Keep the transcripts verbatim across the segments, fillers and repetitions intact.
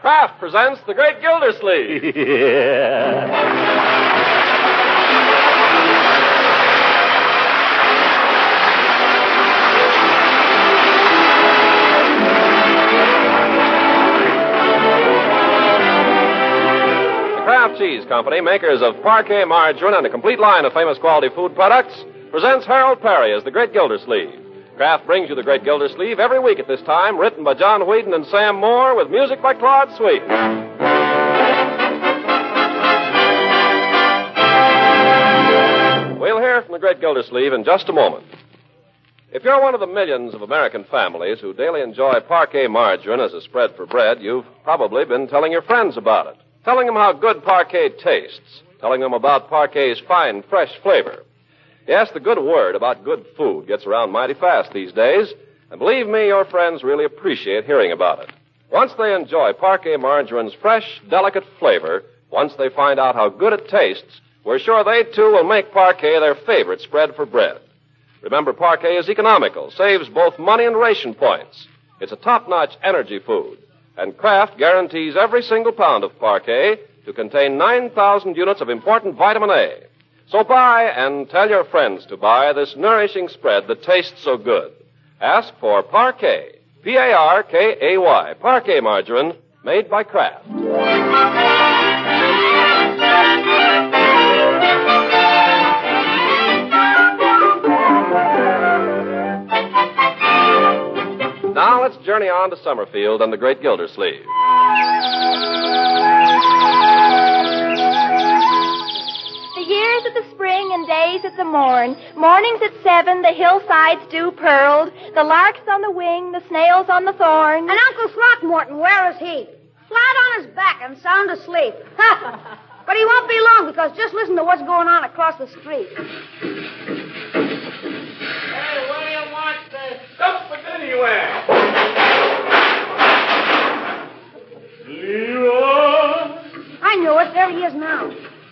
Kraft presents The Great Gildersleeve. Yeah. Kraft Cheese Company, makers of Parquet margarine and a complete line of famous quality food products, presents Harold Perry as The Great Gildersleeve. Kraft brings you The Great Gildersleeve every week at this time, written by John Whedon and Sam Moore, with music by Claude Sweet. We'll hear from The Great Gildersleeve in just a moment. If you're one of the millions of American families who daily enjoy Parquet margarine as a spread for bread, you've probably been telling your friends about it. Telling them how good Parquet tastes. Telling them about Parquet's fine, fresh flavor. Yes, the good word about good food gets around mighty fast these days. And believe me, your friends really appreciate hearing about it. Once they enjoy Parquet margarine's fresh, delicate flavor, once they find out how good it tastes, we're sure they, too, will make Parquet their favorite spread for bread. Remember, Parquet is economical, saves both money and ration points. It's a top-notch energy food. And Kraft guarantees every single pound of Parquet to contain nine thousand units of important vitamin A. So buy and tell your friends to buy this nourishing spread that tastes so good. Ask for Parquet, P A R K A Y, Parquet margarine, made by Kraft. Now let's journey on to Summerfield and The Great Gildersleeve. The years at the spring and days at the morn, mornings at seven, the hillsides dew pearled, the larks on the wing, the snails on the thorn. And Uncle Throckmorton, where is he? Flat on his back and sound asleep. But he won't be long, because just listen to what's going on across the street. Hey, what do you want to dump it anywhere? Leroy! I knew it. There he is now.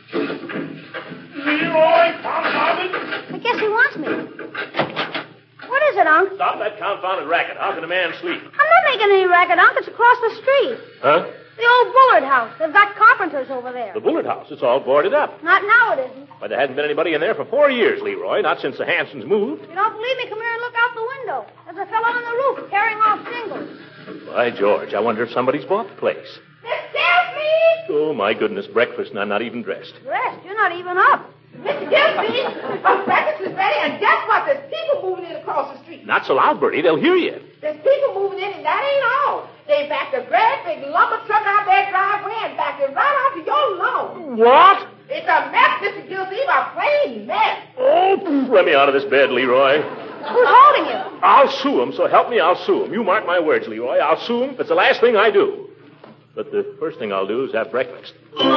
Leroy, confounded! I guess he wants me. What is it, Unc? Stop that confounded racket. How can a man sleep? I'm not making any racket, Unc. It's across the street. Huh? The old Bullard house. They've got carpenters over there. The Bullard house. It's all boarded up. Not now, it isn't. Why, there hasn't been anybody in there for four years, Leroy. Not since the Hansons moved. If you don't believe me, come here and look out the window. There's a fellow on the roof carrying off shingles. By George, I wonder if somebody's bought the place. Mister Gillsleeve! Oh, my goodness, breakfast and I'm not even dressed. Dressed? You're not even up. Mister Gillsleeve, our breakfast is ready, and guess what? There's people moving in across the street. Not so loud, Bertie. They'll hear you. There's people moving in, and that ain't all. They backed a great big lumber truck out their driveway and backed it right onto your lawn. What? It's a mess, Mister Gillsleeve, a plain mess. Oh, let me out of this bed, Leroy. Who's holding you? I'll sue him, so help me, I'll sue him. You mark my words, Leroy. I'll sue him. It's the last thing I do. But the first thing I'll do is have breakfast.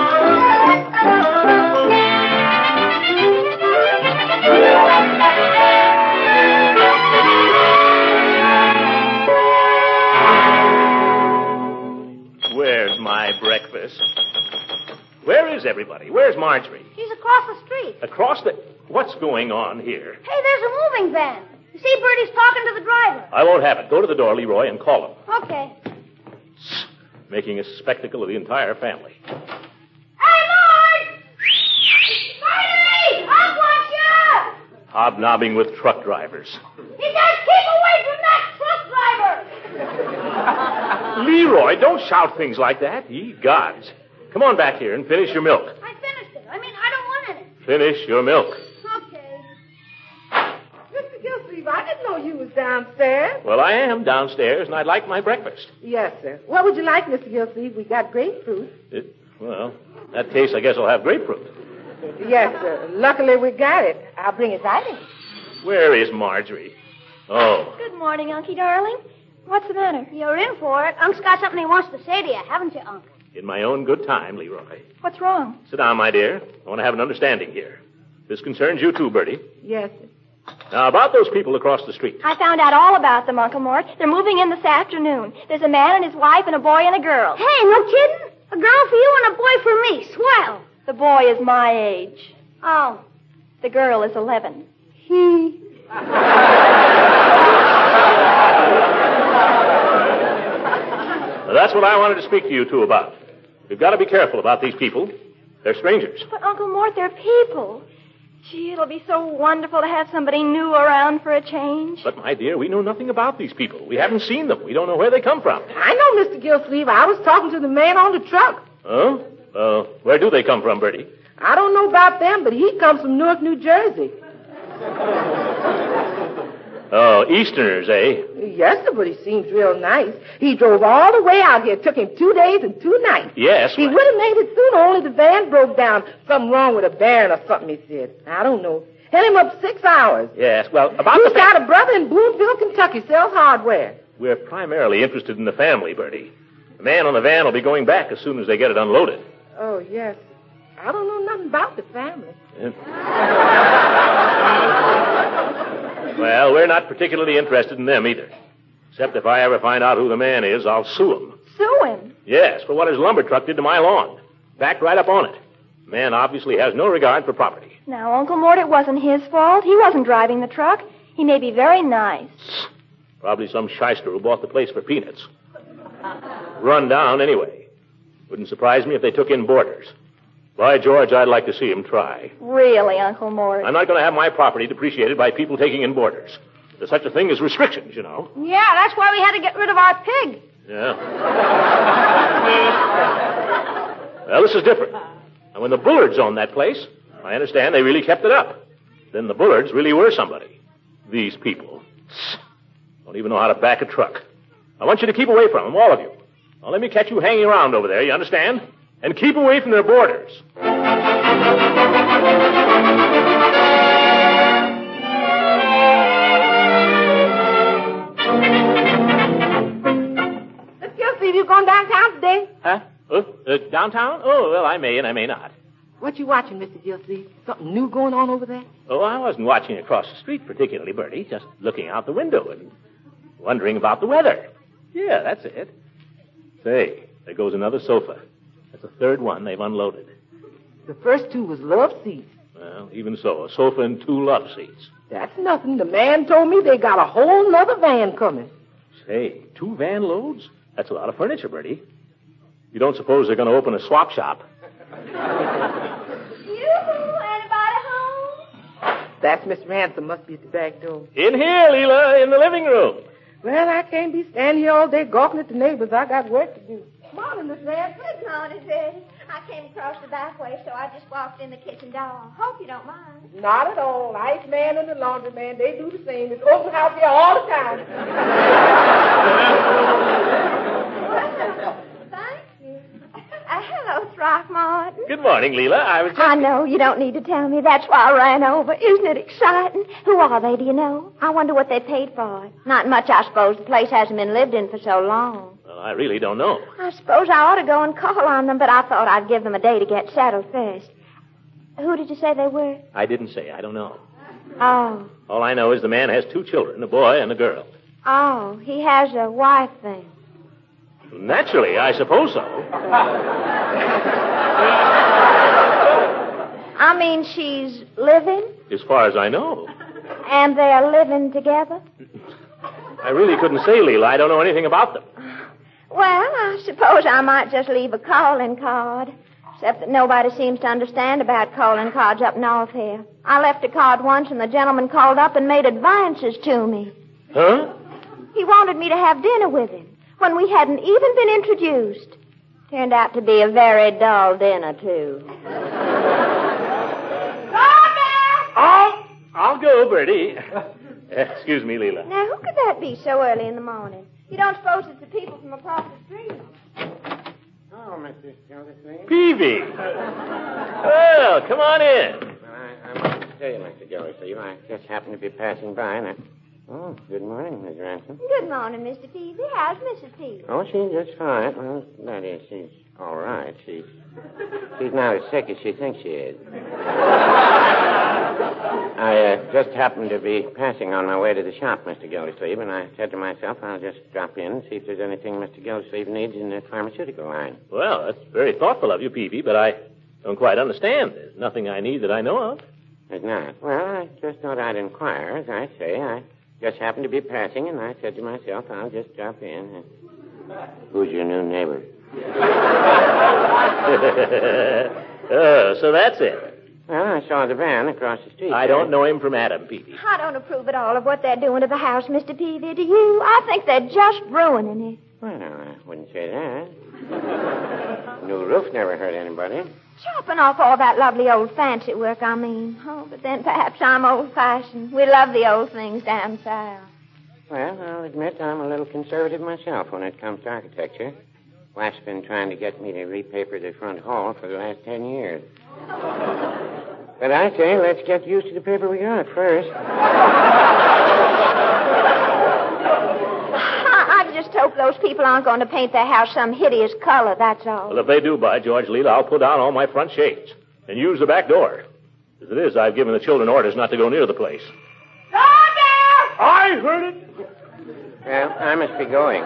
Where's my breakfast? Where is everybody? Where's Marjorie? She's across the street. Across the... What's going on here? Hey, there's a moving van. You see, Bertie's talking to the driver. I won't have it. Go to the door, Leroy, and call him. Okay. Making a spectacle of the entire family. Hey, Marge! Marjorie! I'll watch you! Hobnobbing with truck drivers. You guys keep away from that truck driver! Leroy, don't shout things like that. Ye gods. Come on back here and finish your milk. I finished it. I mean, I don't want any. Finish your milk. Okay. Mister Gillsleeve, I didn't know you was downstairs. Well, I am downstairs, and I'd like my breakfast. Yes, sir. What would you like, Mister Gillsleeve? We got grapefruit. It, well, in that case, I guess I'll have grapefruit. Yes, sir. Luckily, we got it. I'll bring it right in. Where is Marjorie? Oh. Good morning, Unky darling. What's the matter? You're in for it. Unc's got something he wants to say to you, haven't you, Unc? In my own good time, Leroy. What's wrong? Sit down, my dear. I want to have an understanding here. This concerns you too, Bertie. Yes, sir. Now, about those people across the street. I found out all about them, Uncle Mort. They're moving in this afternoon. There's a man and his wife and a boy and a girl. Hey, no kidding? A girl for you and a boy for me. Swell. The boy is my age. Oh. The girl is eleven. He. Well, that's what I wanted to speak to you two about. We've got to be careful about these people. They're strangers. But, Uncle Mort, they're people. Gee, it'll be so wonderful to have somebody new around for a change. But, my dear, we know nothing about these people. We haven't seen them. We don't know where they come from. I know, Mister Gillsleeve. I was talking to the man on the truck. Oh? Uh, where do they come from, Bertie? I don't know about them, but he comes from Newark, New Jersey. Oh, Easterners, eh? Yes, sir, but he seems real nice. He drove all the way out here. It took him two days and two nights. Yes. He well... would have made it sooner, only the van broke down. Something wrong with a bearing or something, he said. I don't know. Held him up six hours. Yes, well, about He's the... He's got a brother in Boonville, Kentucky, sells hardware. We're primarily interested in the family, Bertie. The man on the van will be going back as soon as they get it unloaded. Oh, yes. I don't know nothing about the family. Well, we're not particularly interested in them either. Except if I ever find out who the man is, I'll sue him. Sue him? Yes, for what his lumber truck did to my lawn. Backed right up on it. The man obviously has no regard for property. Now, Uncle Mort, it wasn't his fault. He wasn't driving the truck. He may be very nice. Probably some shyster who bought the place for peanuts. Run down anyway. Wouldn't surprise me if they took in boarders. By George, I'd like to see him try. Really, Uncle Mort? I'm not going to have my property depreciated by people taking in boarders. There's such a thing as restrictions, you know. Yeah, that's why we had to get rid of our pig. Yeah. Well, this is different. And when the Bullards owned that place, I understand they really kept it up. Then the Bullards really were somebody. These people. Don't even know how to back a truck. I want you to keep away from them, all of you. Now, let me catch you hanging around over there, you understand? And keep away from their boarders. Mister Gillsleeve, you going downtown today? Huh? Uh, uh, downtown? Oh, well, I may and I may not. What you watching, Mister Gillsleeve? Something new going on over there? Oh, I wasn't watching across the street particularly, Bertie. Just looking out the window and wondering about the weather. Yeah, that's it. Say, there goes another sofa. That's the third one they've unloaded. The first two was love seats. Well, even so, a sofa and two love seats. That's nothing. The man told me they got a whole nother van coming. Say, two van loads? That's a lot of furniture, Bertie. You don't suppose they're going to open a swap shop? Yoo-hoo, anybody home? That's Mister Ransom. Must be at the back door. In here, Leela, in the living room. Well, I can't be standing here all day gawking at the neighbors. I got work to do. Morning, Miss Ransom. Good morning, Betty. I came across the back way, so I just walked in the kitchen door. Hope you don't mind. Not at all. Ice man and the laundry man, they do the same. It's open house here all the time. Thank you. Uh, hello, Throckmorton. Good morning, Leela. I was just... I know. You don't need to tell me. That's why I ran over. Isn't it exciting? Who are they, do you know? I wonder what they paid for it. Not much, I suppose. The place hasn't been lived in for so long. Well, I really don't know. I suppose I ought to go and call on them, but I thought I'd give them a day to get settled first. Who did you say they were? I didn't say. I don't know. Oh. All I know is the man has two children, a boy and a girl. Oh, he has a wife then. Naturally, I suppose so. I mean, she's living? As far as I know. And they're living together? I really couldn't say, Leela. I don't know anything about them. Well, I suppose I might just leave a calling card. Except that nobody seems to understand about calling cards up north here. I left a card once, and the gentleman called up and made advances to me. Huh? He wanted me to have dinner with him when we hadn't even been introduced. Turned out to be a very dull dinner, too. Oh, I'll go, Bertie. Excuse me, Leela. Now, who could that be so early in the morning? You don't suppose it's the people from across the street? Oh, Missus Gildersleeve. Peavy. Well, come on in. Well, I, I wanted to tell you, Mister Gildersleeve, I just happened to be passing by, and I... Oh, good morning, Miss Ransom. Good morning, Mister Peavy. How's Missus Peavy? Oh, she's just fine. Well, that is, she's all right. She's, she's not as sick as she thinks she is. I uh, just happened to be passing on my way to the shop, Mister Gildersleeve, and I said to myself, I'll just drop in and see if there's anything Mister Gildersleeve needs in the pharmaceutical line. Well, that's very thoughtful of you, Peavy, but I don't quite understand. There's nothing I need that I know of. There's not. Well, I just thought I'd inquire. As I say, I just happened to be passing, and I said to myself, I'll just drop in. And... Who's your new neighbor? Oh, so that's it. Well, I saw the van across the street. I don't know him from Adam, Peavy. I don't approve at all of what they're doing to the house, Mister Peavy. Do you? I think they're just ruining it. Well, no, I wouldn't say that. New roof never hurt anybody. Chopping off all that lovely old fancy work, I mean. Oh, but then perhaps I'm old-fashioned. We love the old things down south. Well, I'll admit I'm a little conservative myself when it comes to architecture. Wife's been trying to get me to repaper the front hall for the last ten years. But I say, let's get used to the paper we got first. I, I just hope those people aren't going to paint their house some hideous color, that's all. Well, if they do, by George Leela, I'll pull down all my front shades and use the back door. As it is, I've given the children orders not to go near the place. I heard it. Well, I must be going.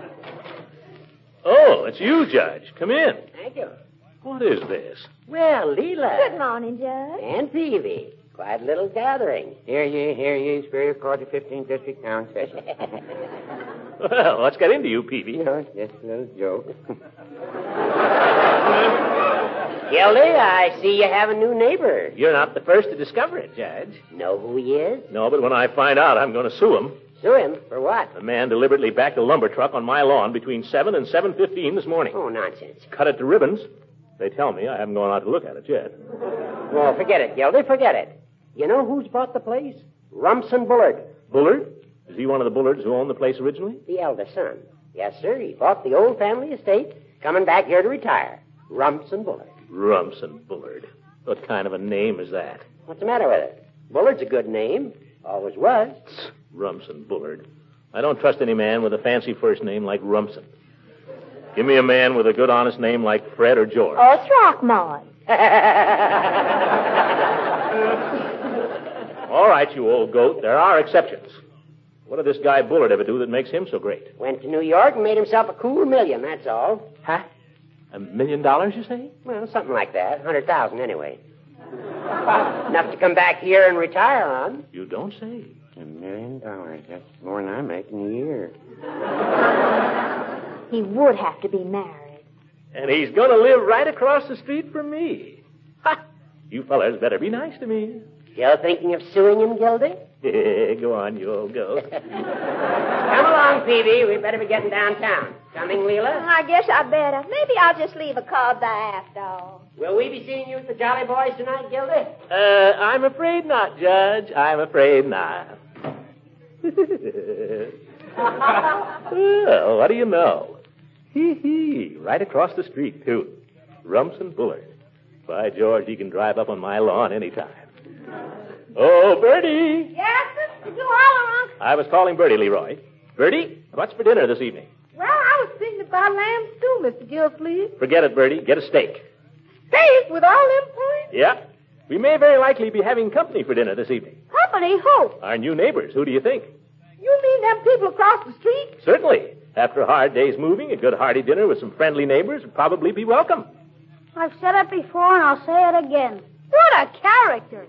Oh, it's you, Judge. Come in. Thank you. What is this? Well, Leela. Good morning, Judge. And Peavy. Quite a little gathering. Here ye, here ye, Superior Court of fifteenth District now in session. Well, what's got into you, Peavy? No, it's just a little joke. Gildy, I see you have a new neighbor. You're not the first to discover it, Judge. Know who he is? No, but when I find out, I'm going to sue him. Sue him? For what? A man deliberately backed a lumber truck on my lawn between seven and seven fifteen this morning. Oh, nonsense. Cut it to ribbons. They tell me. I haven't gone out to look at it yet. Well, forget it, Gildy, forget it. You know who's bought the place? Rumson Bullard. Bullard? Is he one of the Bullards who owned the place originally? The eldest son. Yes, sir. He bought the old family estate, coming back here to retire. Rumson Bullard. Rumson Bullard. What kind of a name is that? What's the matter with it? Bullard's a good name. Always was. Rumson Bullard. I don't trust any man with a fancy first name like Rumson. Give me a man with a good, honest name like Fred or George. Oh, Throckmorton. All right, you old goat. There are exceptions. What did this guy Bullard ever do that makes him so great? Went to New York and made himself a cool million, that's all. Huh? A million dollars, you say? Well, something like that. A hundred thousand, anyway. Enough to come back here and retire on. You don't say. A million dollars. That's more than I make in a year. He would have to be married. And he's going to live right across the street from me. Ha! You fellers better be nice to me. Still thinking of suing him, Gildy? Go on, you old goat. Come along, Peavy. We better be getting downtown. Coming, Leela? I guess I better. Maybe I'll just leave a card there after all. Will we be seeing you at the Jolly Boys tonight, Gildy? Uh, I'm afraid not, Judge. I'm afraid not. Well, what do you know? Hee hee. Right across the street, too. Rumson Bullard. By George, he can drive up on my lawn anytime. Oh, Bertie. Yes, sir? You holler, Uncle. I was calling Bertie, Leroy. Bertie, what's for dinner this evening? Well, I was thinking about lamb stew, Mister Gilsleeve. Forget it, Bertie. Get a steak. Steak with all them points? Yeah. We may very likely be having company for dinner this evening. Company? Who? Our new neighbors. Who do you think? You mean them people across the street? Certainly. After a hard day's moving, a good hearty dinner with some friendly neighbors would probably be welcome. I've said it before, and I'll say it again. What a character.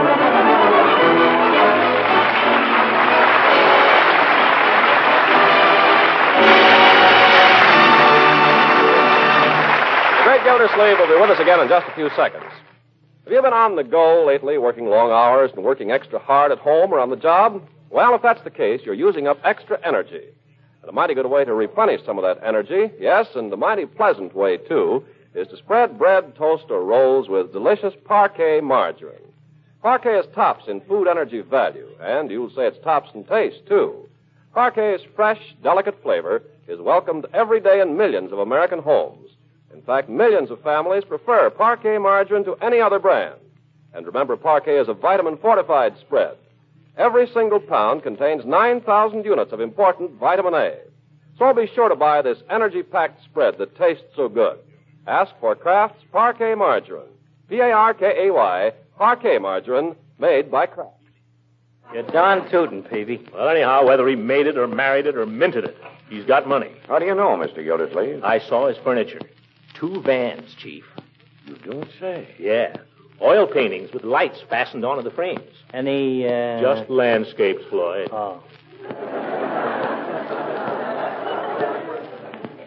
The great Gildersleeve will be with us again in just a few seconds. Have you been on the go lately, working long hours and working extra hard at home or on the job? Well, if that's the case, you're using up extra energy. And a mighty good way to replenish some of that energy, yes, and a mighty pleasant way, too, is to spread bread, toast, or rolls with delicious Parquet margarine. Parquet is tops in food energy value, and you'll say it's tops in taste, too. Parquet's fresh, delicate flavor is welcomed every day in millions of American homes. In fact, millions of families prefer Parquet margarine to any other brand. And remember, Parquet is a vitamin-fortified spread. Every single pound contains nine thousand units of important vitamin A. So be sure to buy this energy-packed spread that tastes so good. Ask for Kraft's Parquet margarine. P A R K A Y, Parquet margarine, made by Kraft. You're darn tootin', Peavy. Well, anyhow, whether he made it or married it or minted it, he's got money. How do you know, Mister Gildersleeve? I saw his furniture. Two vans, Chief. You don't say. Yeah. Oil paintings with lights fastened onto the frames. Any, uh... Just landscapes, Floyd. Oh.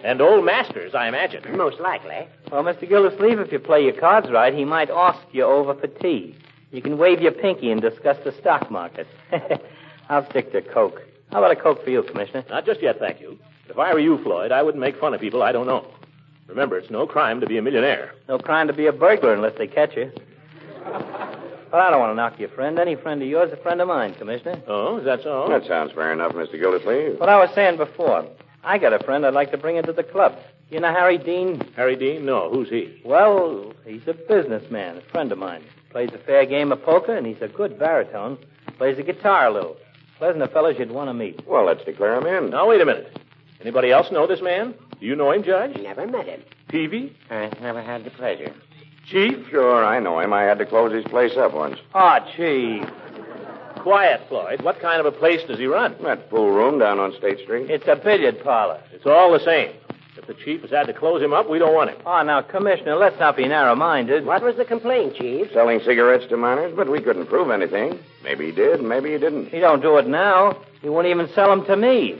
And old masters, I imagine. Most likely. Well, Mister Gildersleeve, if you play your cards right, he might ask you over for tea. You can wave your pinky and discuss the stock market. I'll stick to Coke. How about a Coke for you, Commissioner? Not just yet, thank you. If I were you, Floyd, I wouldn't make fun of people I don't know. Remember, it's no crime to be a millionaire. No crime to be a burglar unless they catch you. Well, I don't want to knock your friend. Any friend of yours is a friend of mine, Commissioner. Oh, is that so? That sounds fair enough, Mister Gildersleeve. What I was saying before, I got a friend I'd like to bring into the club. You know Harry Dean? Harry Dean? No. Who's he? Well, he's a businessman, a friend of mine. Plays a fair game of poker, and he's a good baritone. Plays the guitar a little. Pleasant a fellow you'd want to meet. Well, let's declare him in. Now, wait a minute. Anybody else know this man? Do you know him, Judge? Never met him. Peavy? I never had the pleasure. Chief? Sure, I know him. I had to close his place up once. Oh, Chief. Quiet, Floyd. What kind of a place does he run? That pool room down on State Street. It's a billiard parlor. It's all the same. If the chief has had to close him up, we don't want him. Oh, now, Commissioner, let's not be narrow-minded. What was the complaint, Chief? Selling cigarettes to minors, but we couldn't prove anything. Maybe he did, maybe he didn't. He don't do it now. He won't even sell them to me.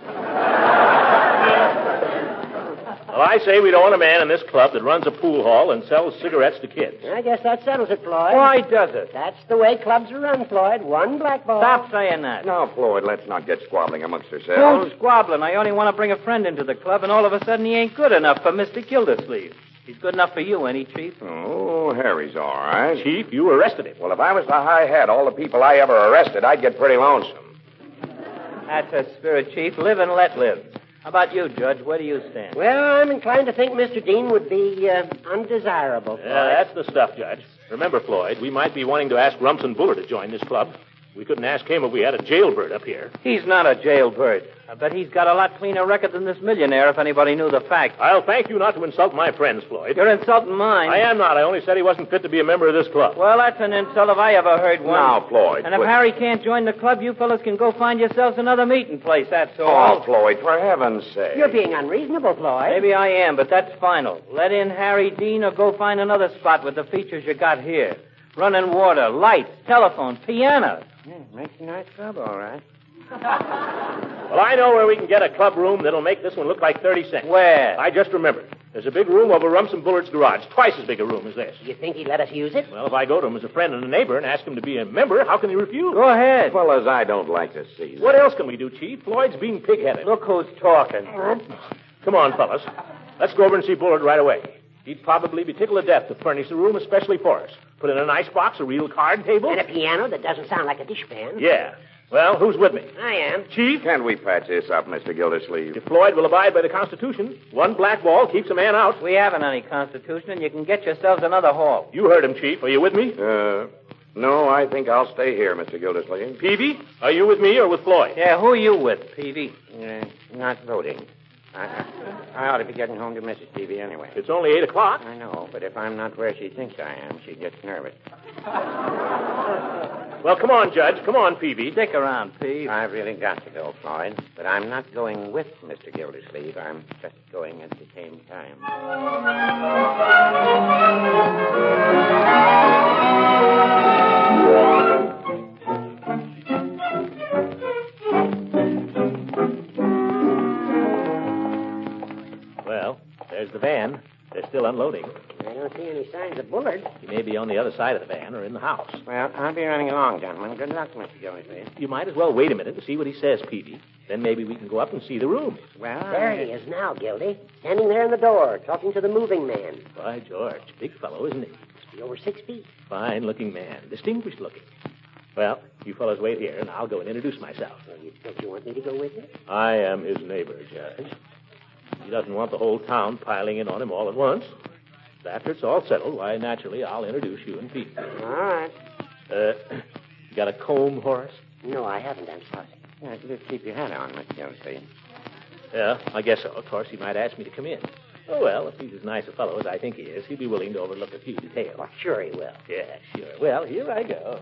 Well, I say we don't want a man in this club that runs a pool hall and sells cigarettes to kids. I guess that settles it, Floyd. Why does it? That's the way clubs are run, Floyd. One black ball. Stop saying that. Now, Floyd, let's not get squabbling amongst ourselves. Who's squabbling? I only want to bring a friend into the club, and all of a sudden he ain't good enough for Mister Gildersleeve. He's good enough for you, ain't he, Chief? Oh, Harry's all right. Chief, you arrested him. Well, if I was the high hat, all the people I ever arrested, I'd get pretty lonesome. That's the spirit, Chief. Live and let live. How about you, Judge? Where do you stand? Well, I'm inclined to think Mister Dean would be uh, undesirable, Floyd. Yeah, that's the stuff, Judge. Remember, Floyd, we might be wanting to ask Rumson Buller to join this club. We couldn't ask him if we had a jailbird up here. He's not a jailbird. I bet he's got a lot cleaner record than this millionaire if anybody knew the facts. I'll thank you not to insult my friends, Floyd. You're insulting mine. I am not. I only said he wasn't fit to be a member of this club. Well, that's an insult if I ever heard one. Now, Floyd. And if please. Harry can't join the club, you fellas can go find yourselves another meeting place, that's all. Oh, Floyd, for heaven's sake. You're being unreasonable, Floyd. Maybe I am, but that's final. Let in Harry Dean or go find another spot with the features you got here. Running water, lights, telephone, piano. Yeah, makes a nice club, all right. Well, I know where we can get a club room that'll make this one look like thirty cents. Where? I just remembered. There's a big room over Rumson Bullard's garage, twice as big a room as this. You think he'd let us use it? Well, if I go to him as a friend and a neighbor and ask him to be a member, how can he refuse? Go ahead. Fellas, I don't like to see that. What else can we do, Chief? Floyd's being pig-headed. Look who's talking. Come on, fellas. Let's go over and see Bullard right away. He'd probably be tickled to death to furnish the room especially for us. Put in an icebox, a real card table. And a piano that doesn't sound like a dishpan. Yeah. Well, who's with me? I am. Chief? Can't we patch this up, Mister Gildersleeve? If Floyd will abide by the Constitution, one black ball keeps a man out. We haven't any Constitution, and you can get yourselves another hall. You heard him, Chief. Are you with me? Uh, no, I think I'll stay here, Mister Gildersleeve. Peavy, are you with me or with Floyd? Yeah, who are you with, Peavy? Uh, not voting. I, I ought to be getting home to Missus Peavy anyway. It's only eight o'clock. I know, but if I'm not where she thinks I am, she gets nervous. Well, come on, Judge. Come on, Peavy. Stick around, Peavy. I've really got to go, Floyd. But I'm not going with Mister Gildersleeve. I'm just going at the same time. Well, there's the van. They're still unloading. I don't see any signs of Bullard. He may be on the other side of the van or in the house. Well, I'll be running along, gentlemen. Good luck, Mister Gildersleeve. You might as well wait a minute to see what he says, Peavy. Then maybe we can go up and see the room. Well, There I... he is now, Gildy. Standing there in the door, talking to the moving man. By George, big fellow, isn't he? Must be over six feet. Fine-looking man, distinguished looking. Well, you fellows wait here, and I'll go and introduce myself. Well, you, don't you want me to go with you? I am his neighbor, Judge. He doesn't want the whole town piling in on him all at once. After it's all settled, why, naturally, I'll introduce you and Pete. All right. Uh, you got a comb, Horace? No, I haven't. I'm sorry. Yeah, just keep your hat on, Mister Gildersleeve. Yeah, I guess so. Of course, he might ask me to come in. Oh, well, if he's as nice a fellow as I think he is, he'll be willing to overlook a few details. Well, sure he will. Yeah, sure. Well, here I go.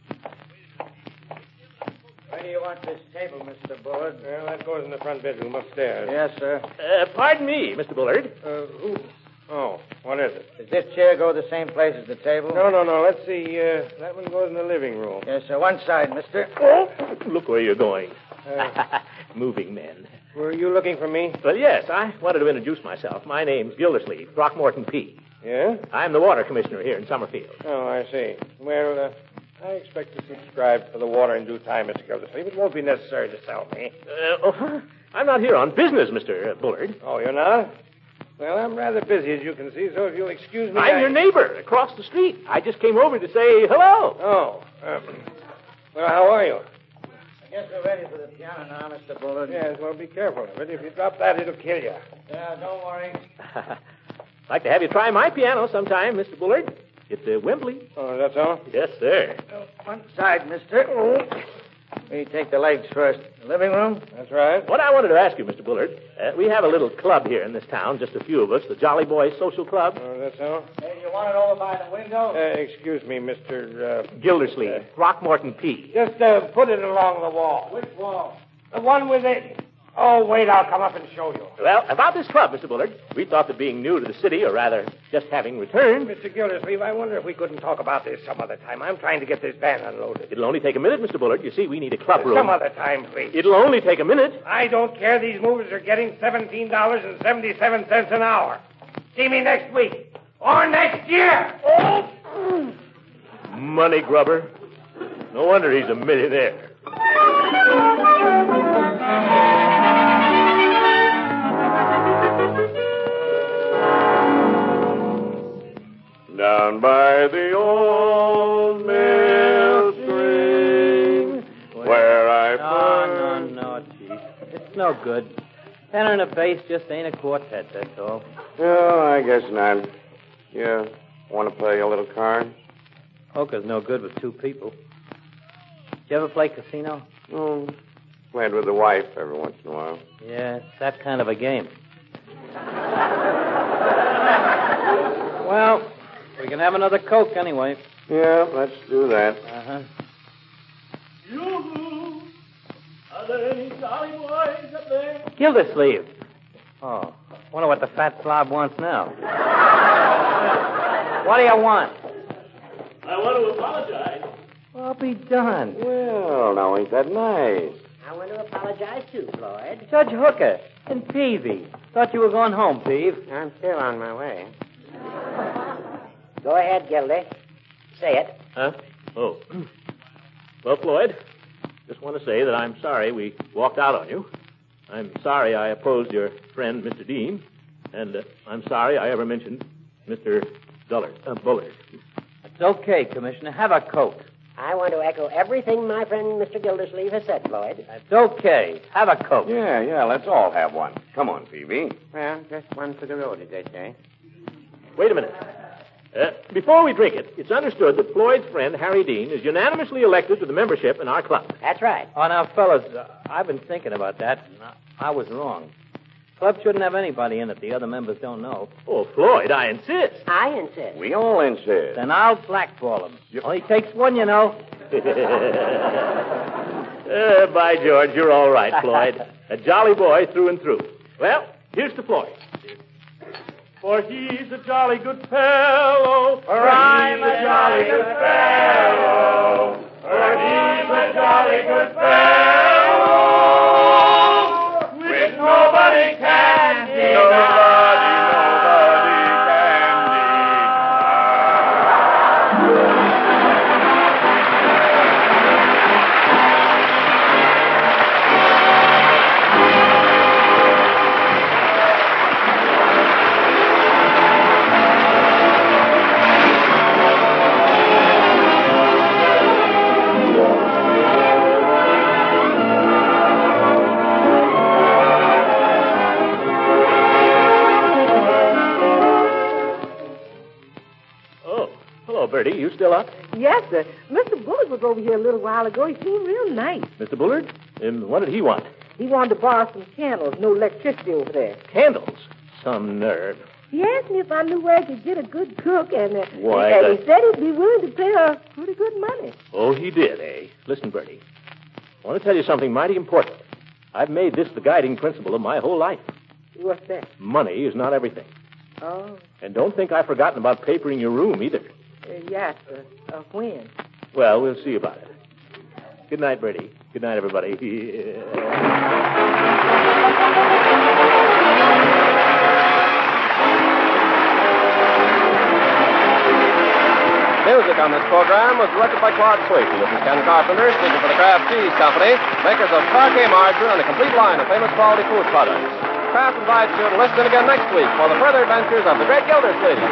Where do you want this table, Mister Bullard? Well, that goes in the front bedroom upstairs. Yes, sir. Uh, pardon me, Mister Bullard. Uh, who? Oh, what is it? Does this chair go the same place as the table? No, no, no. Let's see. Uh, that one goes in the living room. Yes, sir. One side, mister. Oh, look where you're going. Uh, Moving men. Were you looking for me? Well, yes, I wanted to introduce myself. My name's Gildersleeve, Throckmorton P. Yeah? I'm the water commissioner here in Summerfield. Oh, I see. Well, uh, I expect to subscribe for the water in due time, Mister Gildersleeve. It won't be necessary to sell me. Uh, oh, I'm not here on business, Mister Bullard. Oh, you're not? Well, I'm rather busy, as you can see, so if you'll excuse me... I'm I... your neighbor across the street. I just came over to say hello. Oh. Um, well, how are you? I guess we're ready for the piano now, Mister Bullard. Yes, well, be careful of it. If you drop that, it'll kill you. Yeah, don't worry. I'd like to have you try my piano sometime, Mister Bullard. It's uh, Wembley. Oh, that's all? Yes, sir. Oh, one side, mister. Oh. We take the legs first. The living room? That's right. What I wanted to ask you, Mister Bullard, uh, we have a little club here in this town, just a few of us, the Jolly Boys Social Club. Oh, that's all? Hey, you want it over by the window? Uh, excuse me, Mister Uh, Gildersleeve, uh, Throckmorton P. Just uh, put it along the wall. Which wall? The one with it. Oh, wait, I'll come up and show you. Well, about this club, Mister Bullard, we thought that being new to the city, or rather, just having returned... Mister Gildersleeve, I wonder if we couldn't talk about this some other time. I'm trying to get this van unloaded. It'll only take a minute, Mister Bullard. You see, we need a club room. Some other time, please. It'll only take a minute. I don't care. These movers are getting seventeen dollars and seventy-seven cents an hour. See me next week. Or next year. Oh! Money grubber. No wonder he's a millionaire. Down by the old mill stream, where I No, no, no, Chief. It's no good. Tenor and a bass just ain't a quartet, that's all. Oh, I guess not. You want to play a little card? Poker's no good with two people. Did you ever play casino? Oh, played with the wife every once in a while. Yeah, it's that kind of a game. Well, we can have another Coke anyway. Yeah, let's do that. Uh-huh. Yoo-hoo! Are there any Jolly Boys up there? Gildersleeve. Oh, wonder what the fat slob wants now. What do you want? I want to apologize. I'll be darned. Well, now ain't that nice? I want to apologize, too, Floyd. Judge Hooker and Peavy. Thought you were going home, Peave. I'm still on my way. Go ahead, Gildy. Say it. Huh? Oh. Well, Floyd, just want to say that I'm sorry we walked out on you. I'm sorry I opposed your friend, Mister Dean. And uh, I'm sorry I ever mentioned Mister Dullard, uh, Bullard. It's okay, Commissioner. Have a Coke. I want to echo everything my friend Mister Gildersleeve has said, Floyd. It's okay. Have a Coke. Yeah, yeah, let's all have one. Come on, Phoebe. Well, just one for the road, as they say. Wait a minute. Uh, before we drink it, it's understood that Floyd's friend, Harry Dean, is unanimously elected to the membership in our club. That's right. Oh, now, fellas, uh, I've been thinking about that, and I, I was wrong. Club shouldn't have anybody in it the other members don't know. Oh, Floyd, I insist. I insist. We all insist. Then I'll blackball him. Yep. Only takes one, you know. uh, by George, you're all right, Floyd. A jolly boy through and through. Well, here's to Floyd. For he's a jolly good fellow. For I'm a jolly good fellow. For he's a jolly good fellow. Which nobody can deny. Nobody, nobody can Bertie, you still up? Yes, sir. Mister Bullard was over here a little while ago. He seemed real nice. Mister Bullard? And what did he want? He wanted to borrow some candles. No electricity over there. Candles? Some nerve. He asked me if I knew where I could get a good cook, and, uh, Why, and that... he said he'd be willing to pay her pretty good money. Oh, he did, eh? Listen, Bertie. I want to tell you something mighty important. I've made this the guiding principle of my whole life. What's that? Money is not everything. Oh. And don't think I've forgotten about papering your room, either. Uh, yes, sir. Uh, when? Well, we'll see about it. Good night, Bertie. Good night, everybody. Music on this program was directed by Claude Sweeten. This is Ken Carpenter speaking for the Kraft Cheese Company, makers of Parquet margarine and a complete line of famous quality food products. Kraft invites you to listen in again next week for the further adventures of the great Gildersleeve.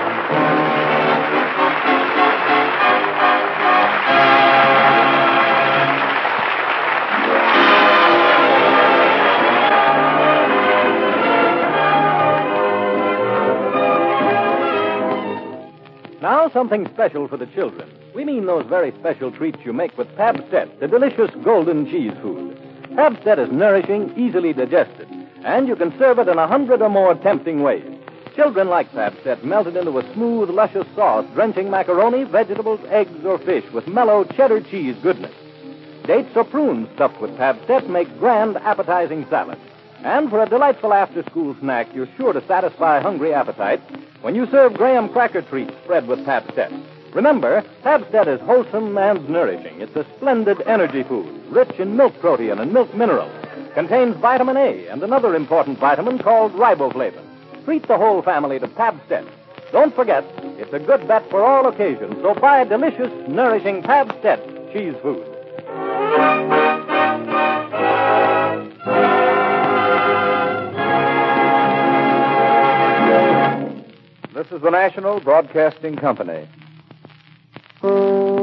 Now, something special for the children. We mean those very special treats you make with Pabst-ett, the delicious golden cheese food. Pabst-ett is nourishing, easily digested, and you can serve it in a hundred or more tempting ways. Children like Pabst-ett melted into a smooth, luscious sauce, drenching macaroni, vegetables, eggs, or fish with mellow cheddar cheese goodness. Dates or prunes stuffed with Pabst-ett make grand, appetizing salads. And for a delightful after-school snack, you're sure to satisfy hungry appetites when you serve graham cracker treats spread with Pabst-ett. Remember, Pabst-ett is wholesome and nourishing. It's a splendid energy food, rich in milk protein and milk minerals. Contains vitamin A and another important vitamin called riboflavin. Treat the whole family to Pabst-ett. Don't forget, it's a good bet for all occasions, so buy delicious, nourishing Pabst-ett cheese food. This is the National Broadcasting Company.